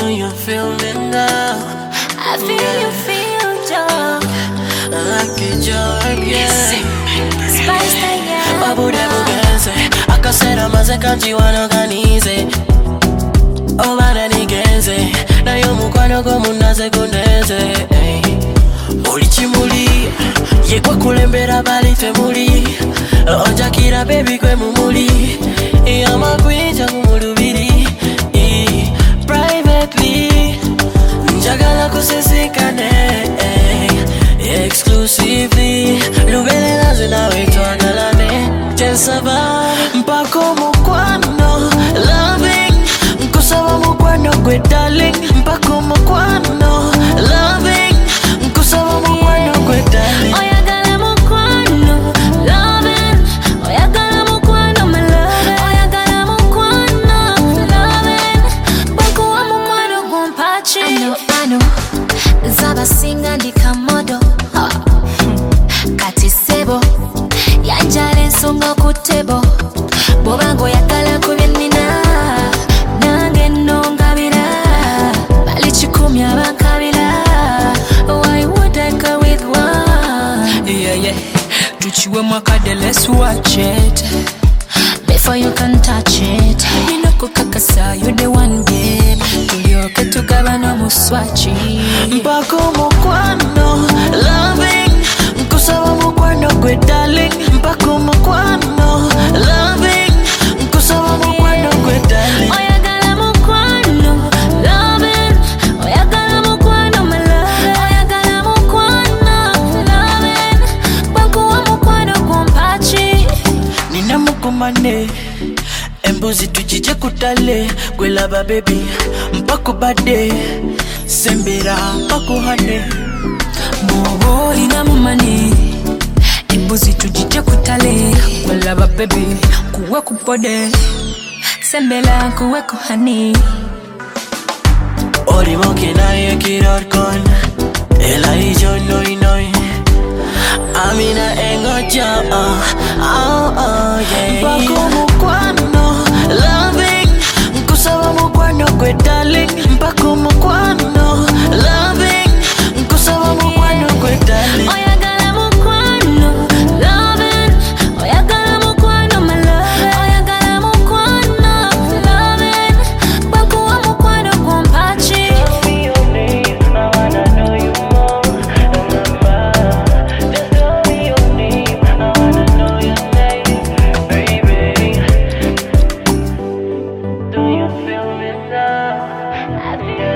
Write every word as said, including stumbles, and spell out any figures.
Do you feel me now? I feel yeah. You feel joy. Like it joy, yeah. Spice yeah. Babude bugenze akasera maze kanji wanoganize obana nigenze nayo mukwano go munaze kuneze oli chimuli yekwa kulembera bali temuli ojakira baby kwe mumuli yamakwinja kumulubiri privately njagala kusesikane exclusively lubele nazo nawe twagalane chensaba mpako mukwano loving nkusaba mukwano gwe darling mpako mukwano loving nkusaba mukwano gwe darling oyagala mukwano loving oyagala mukwano my love oyagala mukwano loving mpako wa mukwano gumpachi ano ano zaba singa ndikamodo kati sebo yanjale nsonga ku tebo bobango yakala kubyenina nange nongabira bali kikumi abankabira why would I go with one yeah yeah tuchiwe mwakade let's watch it before you can touch it nino kukakasa you the one babe tulioke tugabana muswachi mpako mukwano loving nkusaba mukwano gwe darling mpako mukwano loving nkusaba mukwano gwe darling oyagala mukwano loving oyagala mukwano my love oyagala mukwano loving mpako wa mukwano gumpachi nina mukumane embuzi tujije kutale gwelaba baby mpako bade sembera mpako hane mobo ina mumani embuzi tujije kutale gwelaba baby kuwe kupode sembera kuwe kuhani ori moke naye kirorkon ela ijo noi noi amina engoja oh oh oh yeah mpako mukwano loving nkusaba mukwano gwe darling mpako mukwano loving nkusaba mukwano gwe darling oyagala mukwano loving oyagala mukwano my love oyagala mukwano loving mpako wa mukwano gumpachi I feel